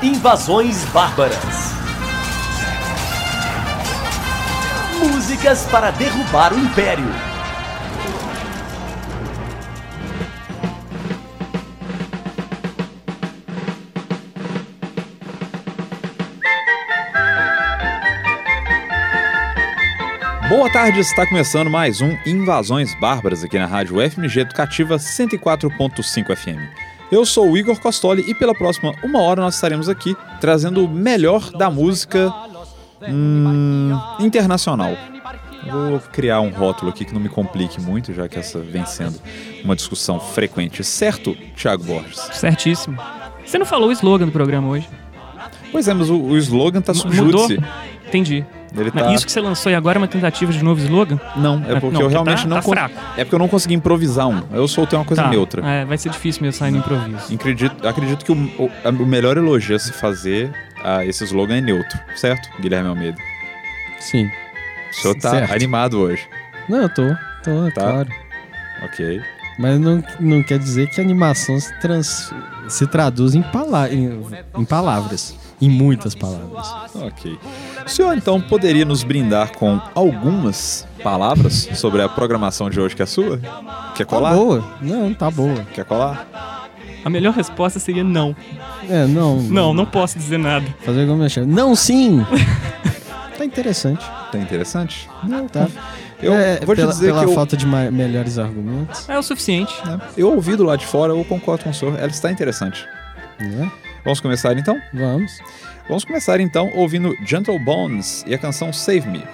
Invasões Bárbaras. Músicas para derrubar o Império. Boa tarde, está começando mais um Invasões Bárbaras aqui na Rádio FMG Educativa 104.5 FM. Eu sou o Igor Costoli e pela próxima uma hora nós estaremos aqui trazendo o melhor da música internacional. Eu vou criar um rótulo aqui que não me complique muito, já que essa vem sendo uma discussão frequente. Certo, Thiago Borges? Certíssimo. Você não falou o slogan do programa hoje? Pois é, mas o slogan tá subjúdice. Mudou? Entendi. Ele tá... Isso que você lançou e agora é uma tentativa de novo slogan? Não, é porque eu realmente não fraco. É porque eu não consegui improvisar um. Eu soltei uma coisa neutra. Vai ser difícil mesmo sair no improviso. Acredito que o melhor elogio a se fazer a esse slogan é neutro, certo, Guilherme Almeida? Sim. O senhor tá certo. Animado hoje. Não, eu tô tá? Claro. Ok. Mas não quer dizer que a animação se traduz em palavras. Em muitas palavras. Ok. O senhor, então, poderia nos brindar com algumas palavras sobre a programação de hoje que é sua? Quer colar? Tá boa. Não, tá boa. Quer colar? A melhor resposta seria não. Não posso dizer nada. Fazer igual minha chefe. Não, sim! Tá interessante. Tá interessante? Não, tá. Eu vou te dizer pela falta de melhores argumentos. É o suficiente. Eu ouvi do lado de fora, eu concordo com o senhor. Ela está interessante. Vamos começar então? Vamos começar então ouvindo Gentle Bones e a canção Save Me.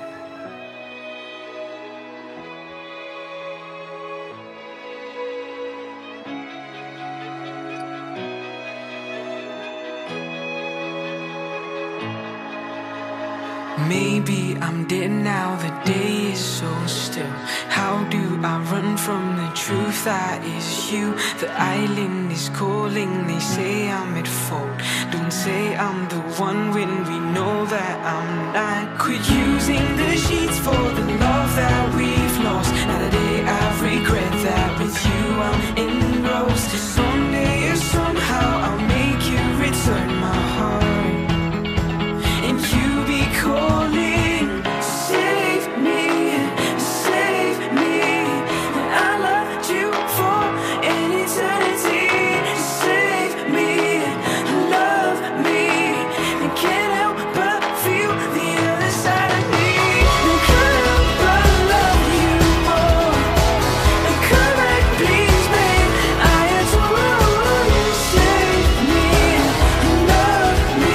Maybe I'm dead now, the day is so still. How do I run from the truth that is you? The island is calling, they say I'm at fault. Don't say I'm the one when we know that I'm not. Quit using the sheets for the love that we've lost. Now the day I regret that with you I'm engrossed. Someday or somehow I'll make you return my heart. And you be calling, save me, save me. And I loved you for an eternity. Save me, love me. And can't help but feel the other side of me. And can't help but love you more. And come back, please, babe. I adore you. Save me, love me.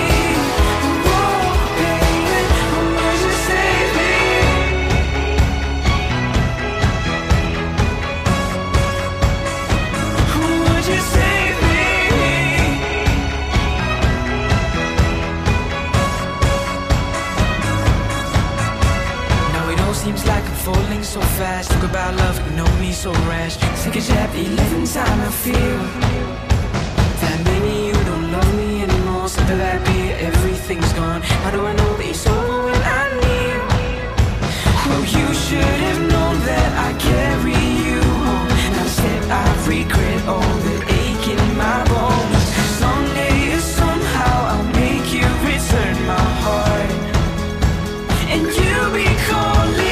Seems like I'm falling so fast. Talk about love, but know me so rash. Sick as happy, living time I feel that maybe you don't love me anymore. Simple that be, everything's gone. How do I know that you're so when I need? Well, you should have known that I carry you home. Now instead I regret all the ache in my bones. Someday or somehow I'll make you return my heart. And you be calling.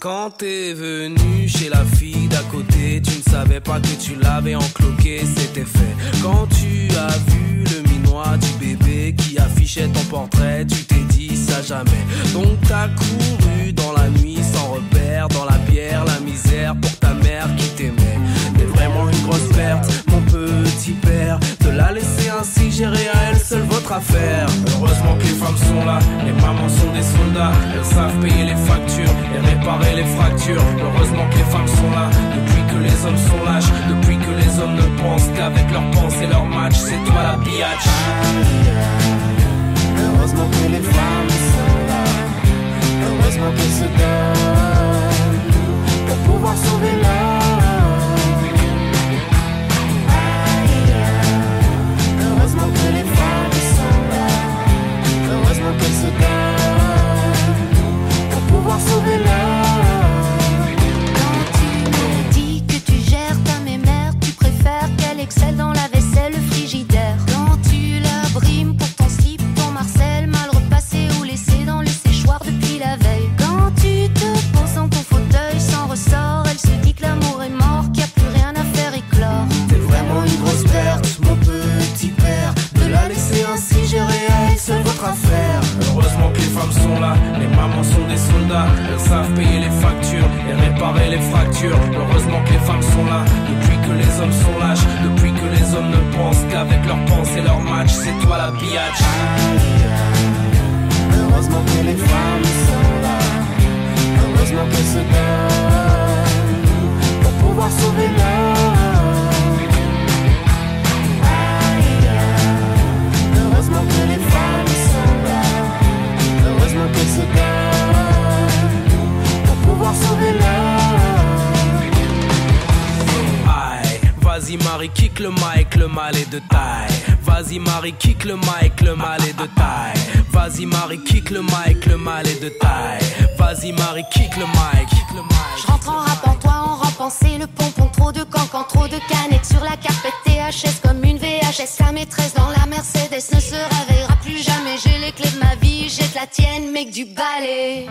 Quand t'es venu chez la fille d'à côté, tu ne savais pas que tu l'avais encloqué, c'était fait. Quand tu as vu le minois du bébé qui affichait ton portrait, tu t'es dit ça jamais. Donc t'as couru dans la nuit sans repère, dans la bière, la misère pour ta mère qui t'aimait. T'es vraiment une grosse perte, mon petit père. De la laisser ainsi gérer à elle seule votre affaire. Heureusement que les femmes sont là, les mamans sont des soldats. Elles savent payer les factures et réparer les fractures. Heureusement que les femmes sont là, depuis que les hommes sont lâches. Depuis que les hommes ne pensent qu'avec leurs pensées et leurs matchs. C'est toi la biatch. Heureusement que les femmes sont là. Heureusement qu'elles se donnent pour pouvoir sauver l'homme. Heureusement que les femmes sont là. Heureusement qu'elles se donnent pour pouvoir sauver l'homme. Quand tu me dis que tu gères ta mémère, tu préfères qu'elle excelle dans la vaisselle, le frigidaire. Quand tu la brimes pour ton slip, ton Marcel, mal repassé ou laissé dans le séchoir depuis la veille. Quand tu te poses dans ton fauteuil sans ressort, elle se dit que l'amour est mort, qu'il n'y a plus rien à faire éclore. T'es vraiment une grosse perte, mon petit père. De la laisser ainsi gérer à elle seule votre affaire. Heureusement que les femmes sont là, les mamans sont des soldats. Elles savent payer les factures et réparer les fractures. Heureusement que les femmes sont là, depuis que les hommes sont lâches. Depuis que les hommes ne pensent qu'avec leurs pensées et leurs matchs. C'est toi la biatch. Heureusement que les femmes sont là. Heureusement qu'elles se donnent pour pouvoir sauver l'homme. Heureusement que les femmes sont là. Heureusement qu'elles se donnent pour pouvoir sauver l'homme. Aïe, vas-y Marie, kick le mic, le mal est de taille. Vas-y Marie, kick le mic, le mal est de taille. Vas-y Marie, kick le mic, le mal est de taille. Vas-y Marie, kick le mic, kick le mic. Je rentre en rap en toi, en repensé le pompon, trop de cancans, trop de canettes sur la carpette THS comme une VHS. La maîtresse dans la Mercedes ne se réveillera plus jamais. J'ai les clés de ma vie, j'ai que la tienne, mec du balai.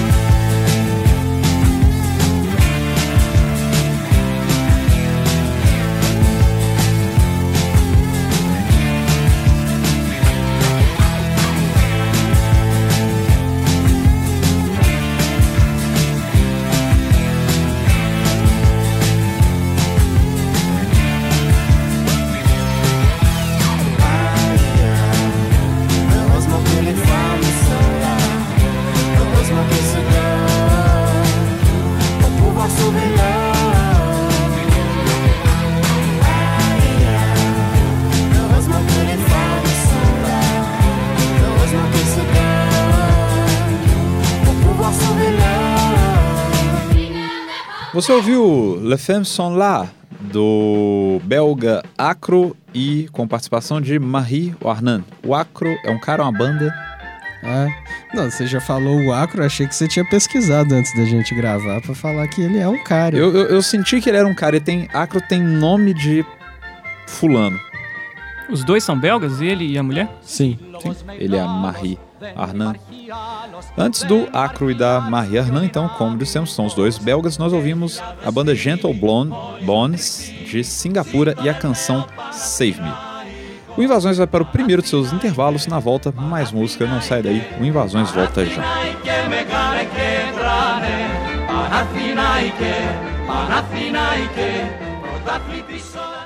Você ouviu Les Femmes Sont Là, do belga Acro e com participação de Marie Warnan. O Acro é um cara, uma banda? Ah, não, você já falou o Acro, achei que você tinha pesquisado antes da gente gravar pra falar que ele é um cara. Eu senti que ele era um cara, Acro tem nome de fulano. Os dois são belgas, ele e a mulher? Sim. Ele é a Marie Arnan. Antes do Acro e da Marie Arnan, então, como dissemos, são os dois belgas, nós ouvimos a banda Gentle Bones de Singapura e a canção Save Me. O Invasões vai para o primeiro de seus intervalos. Na volta, mais música, não sai daí. O Invasões volta já. Panathinaike, Panathinaike,